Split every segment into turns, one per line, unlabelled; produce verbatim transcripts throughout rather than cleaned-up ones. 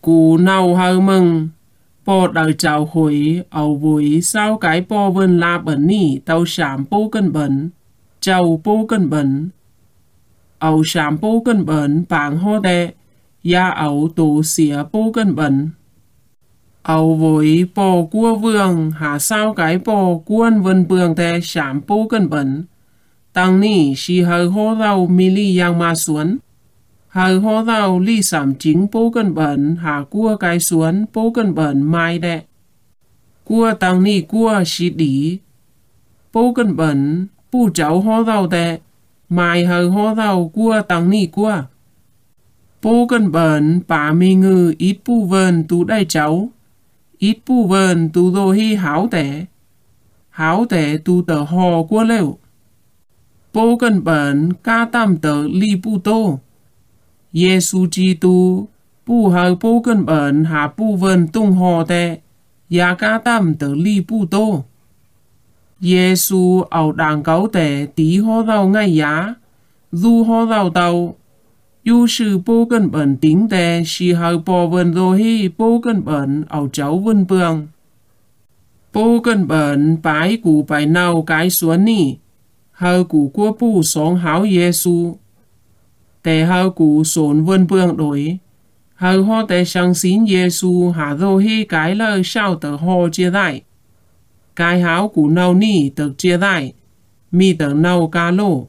Cú nào hờ mừng, bò đời chào hối, ẩu vui sao cái bò vân la bẩn nỉ tàu sám bố cân bẩn, chào bố cân bẩn. Ẩu sám bố cân bẩn bảng hô đe, ya ẩu tổ xỉa bố cân bẩn. Ẩu vui bò cua vương, hạ sao cái bò cuôn vân bường te sám bố cân bẩn. Tăng nỉ si hờ hô rau mi li yang ma xuân. Hờ hô rau li sảm chính bố cân bẩn hạ cua cái xuân bố cân bẩn mai đệ. Cua tăng nỉ cua si đỉ. Bố cân bẩn bù cháu hô rau đệ. Mai hờ hô rau cua tăng nỉ cua. Bố cân bẩn bà mi ngư ít bù vần tú đầy cháu. Ít bù vần tú đô hi háo tẻ. Háo tẻ tú tờ hò cua lêu. Bố cân bẩn ca tam tờ li bù tô. Giê-xu Chi-tu bù hờ bố cân bẩn hạ bù vần tung hò tè. Giá ca tam tờ li bù tô. Giê-xu ảo đảng cáo tè tí hò rau ngay giá. Du hò rau tàu. Yu sư bố cân bẩn tính tè si hờ bò vần rô hi bố cân bẩn ảo cháu vân bường. Bố cân bẩn bái củ bài nào cái xuân nỉ. Hờ củ của bù sống háo Giê-xu. Tè hờ củ sống vân bường đổi. Hờ hò tè sang xin Giê-xu hạ rô hi cái lời sao tờ hò chia đại. Cái háo củ nào nỉ tờ chia đại. Mi tờ nào ca lô.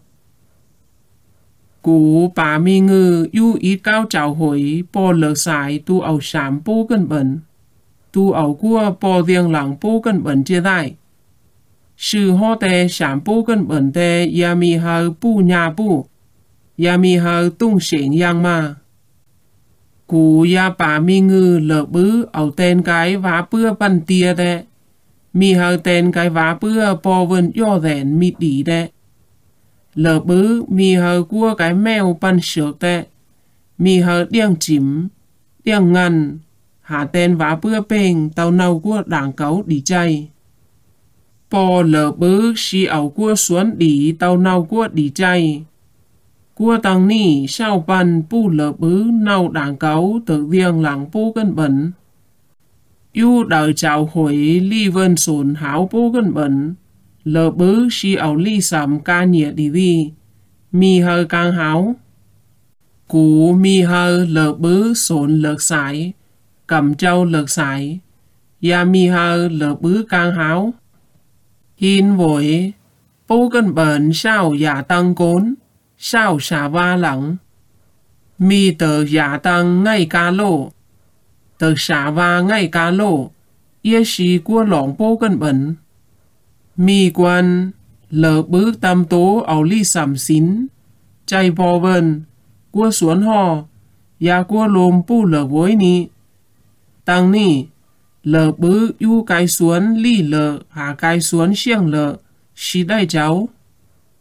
Cú bà mi ngư yu ít cao chào hối bò lợt xài tu ảo sám bố cân bẩn. Tu ảo cua bò riêng lặng bố cân bẩn chia đại. Sư hò tè sám bố cân bẩn tè ya mi hờ bù nhà bù. Ya mi hờ tung xỉn yang ma. Cú ya bà mi ngư lợ bứ ảo tên cái vá bưa bắn tia tè. Mi hờ tên cái vá bưa bò vần yo rèn mi đi tè. Lỡ bứ mi hờ cua cái mèo bắn sược tè. Mi hờ điang chím, điang ngăn. Hạ tên vá bưa bền tàu nâu cua đảng cấu đi chay. Bò lỡ bứ si ảo cua xuống đi tàu nâu cua đi chay. Cua tăng nỉ sao bắn bù lỡ bứ nâu đảng cấu tự riêng lặng bố cân bẩn. Yu đời chào hối li vân sồn háo bố cân bẩn. Lỡ bứ si ảo li sắm ca nhẹ đi đi. Mi hờ càng háo. Cú mi hờ lỡ bứ sồn lợt sải. Cầm châu lợt sải. Ya mi hờ lỡ bứ càng háo. Hin vội. Bố cân bẩn sao giả tăng cốn. Sao xả va lặng. Mi tờ giả tăng ngay ca lộ. Tờ xả va ngay ca lộ. Yê xì của lỏng bố cân bẩn. Mi quan lỡ bứ tâm tố ảo li sảm xín. Chay bò vần. Của xuống hò. Ya của lồm bù lỡ vối ni. Tăng ni. Lỡ bứ yu cái xuống li lỡ hạ cái xuống xiang lỡ. Xí đại cháu.